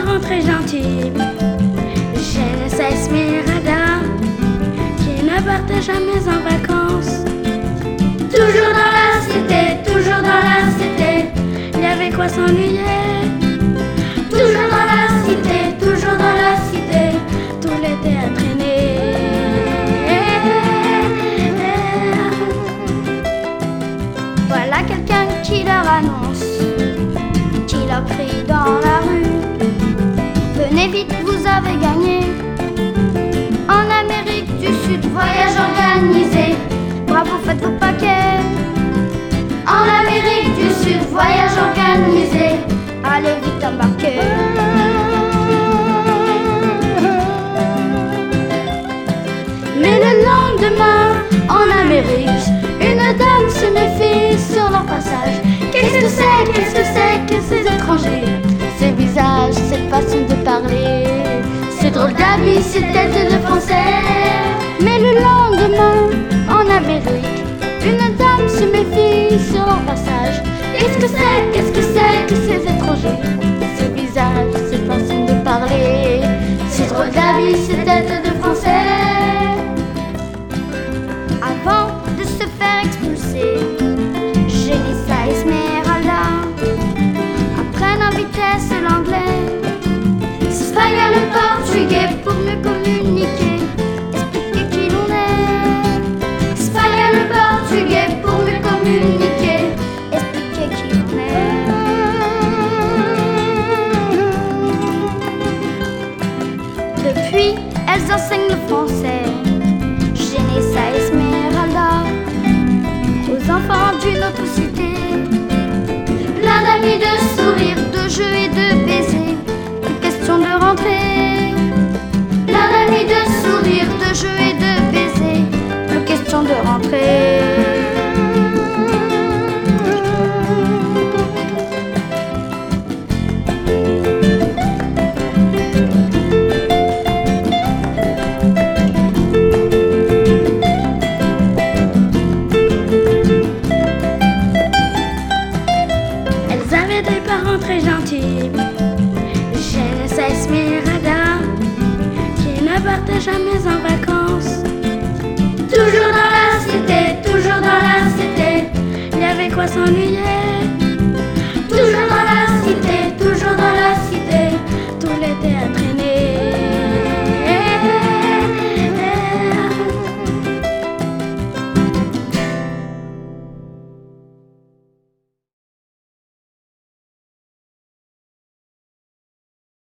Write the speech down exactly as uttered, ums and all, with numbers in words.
parents très gentils. Jeunesse Esmeralda, qui ne partait jamais en vacances. Toujours dans la cité, toujours dans la cité, il y avait quoi s'ennuyer. Toujours dans la cité, toujours dans la cité, tout l'été à traîner. Voilà quelqu'un qui leur annonce, qui leur crie dans la rue: venez vite, vous avez gagné. En Amérique du Sud, voyage organisé, bravo, faites vos paquets. En Amérique du Sud, voyage organisé, allez vite embarquer. Mais le lendemain, en Amérique, une dame se méfie sur leur passage. Qu'est-ce que c'est, qu'est-ce que c'est que ces étrangers? Ces visages, cette façon de parler, ces drôles d'habits, ces têtes de français. Mais le lendemain, en Amérique, une dame se méfie sur leur passage. Qu'est-ce que c'est, qu'est-ce que c'est que ces étrangers? Ces visages, cette façon de parler, ces drôles d'habits, ces têtes de français. Avant de se faire expulser, Jenissa Esmeralda apprennent en vitesse l'anglais, espagnol, le portugais pour mieux communiquer, expliquer qui l'on est. Espagnol, le portugais pour mieux communiquer, expliquer qui l'on est. Depuis, elles enseignent le français, Jenissa Esmeralda, aux enfants d'une autre cité. Plein d'amis, de sourires, de jeux et de baisers, plus question de rentrer. Plein d'amis, de sourires, de jeux et de baisers, plus question de rentrer. Des parents très gentils, Jeunesse Esmeralda, qui ne partait jamais en vacances. Toujours dans la cité, toujours dans la cité, il y avait quoi s'ennuyer.